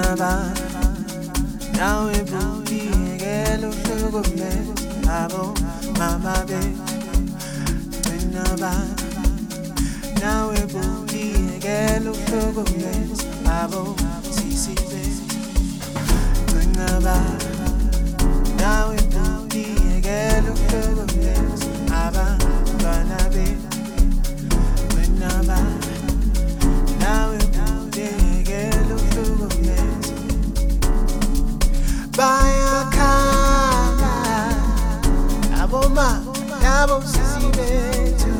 Naba, now we booty, hello, sugar, abo, mama, baby. Naba, now we booty, hello, sugar, abo, sisi, baby. Naba, now we booty, hello, sugar, aba, bana, baby. Naba, now we booty, hello, sugar, Bayakala, aboma, yabo sisi betu,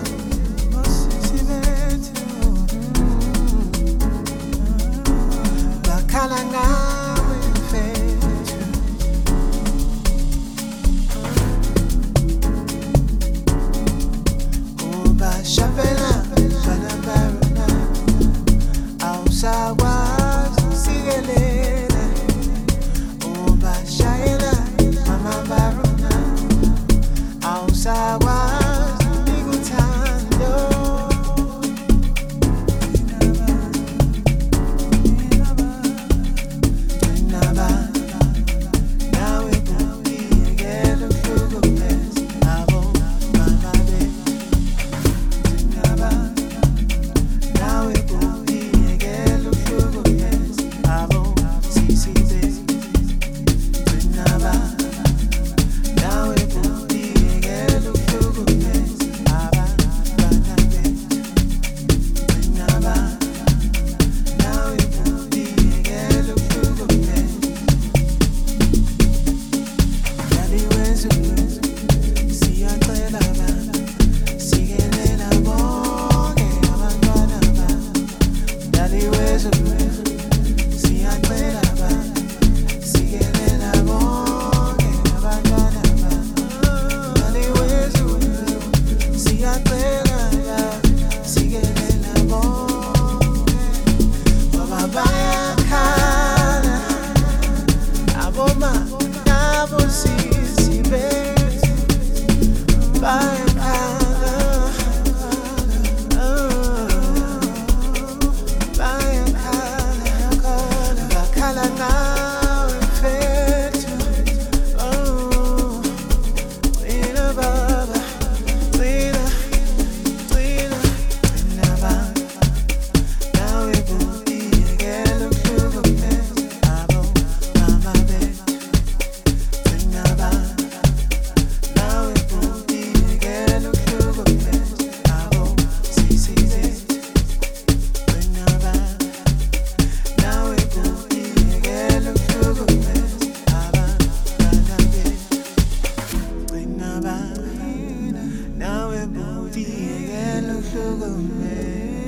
bakala ngawe mfethu, uba shabela, bana barona, awusakwazi ukusikelele. Shayela, mama barona, awusakwazi ukuthanda. Naba, nawe booty, ngeke ukuhlukumeze, abo mama baby. Naba, nawe booty, ngeke ukuhlukumeze, abo sisi baby. Now we're booty, hello, sugar, man.